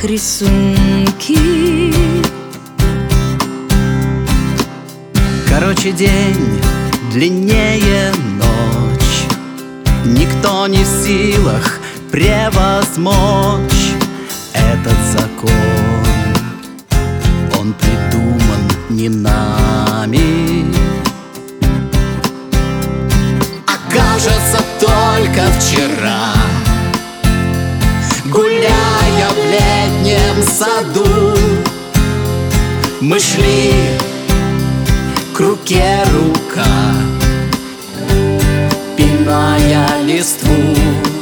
рисунки. Короче, день длиннее ночь, никто не в силах превозмочь этот закон. Он придуман не нами, а кажется, только вчера, гуляя в летнем саду, мы шли к руке рука, пиная листву.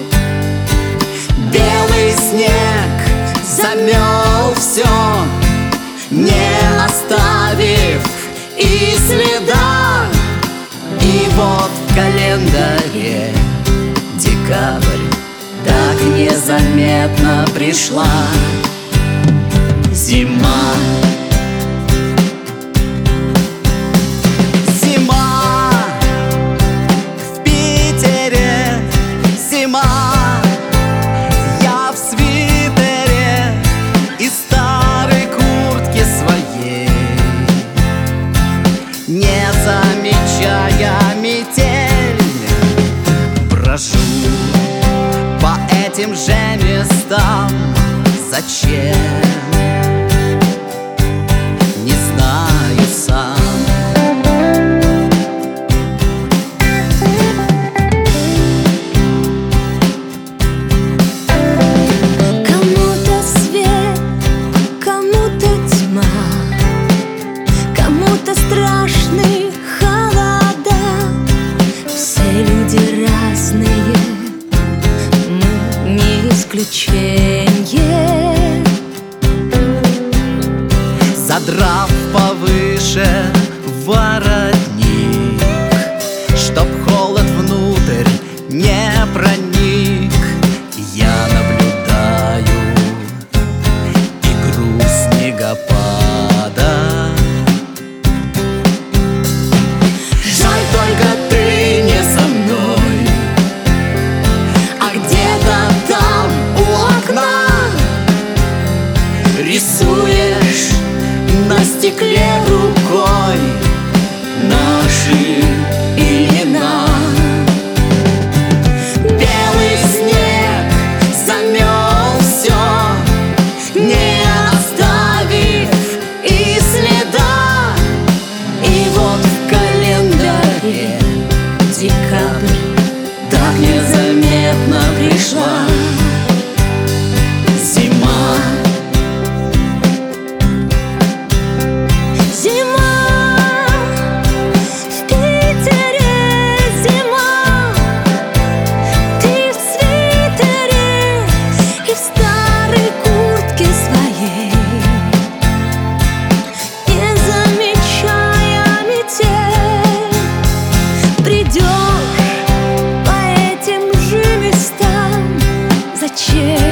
Белый снег замел все, не оставив и следа. И вот в календаре декабрь так незаметно пришла. Зима. Зима в Питере, зима. Я в свитере и старой куртке своей, не замечая метель, брожу по этим же местам. Зачем? Не знаю сам. Кому-то свет, кому-то тьма, кому-то страшные холода. Все люди разные, мы не исключение. Задрав повыше воротник, чтоб холод внутрь не проник, я наблюдаю игру снегопада. Жаль, только ты не со мной, а где-то там у окна рисуешь на стекле рукой наши имена. Белый снег замел все, не оставив и следа. И вот в календаре декабрь так незаметно пришла. Зима. Зима в Питере, зима. Ты в свитере и в старой куртке своей, не замечая метель, придешь по этим же местам. Зачем?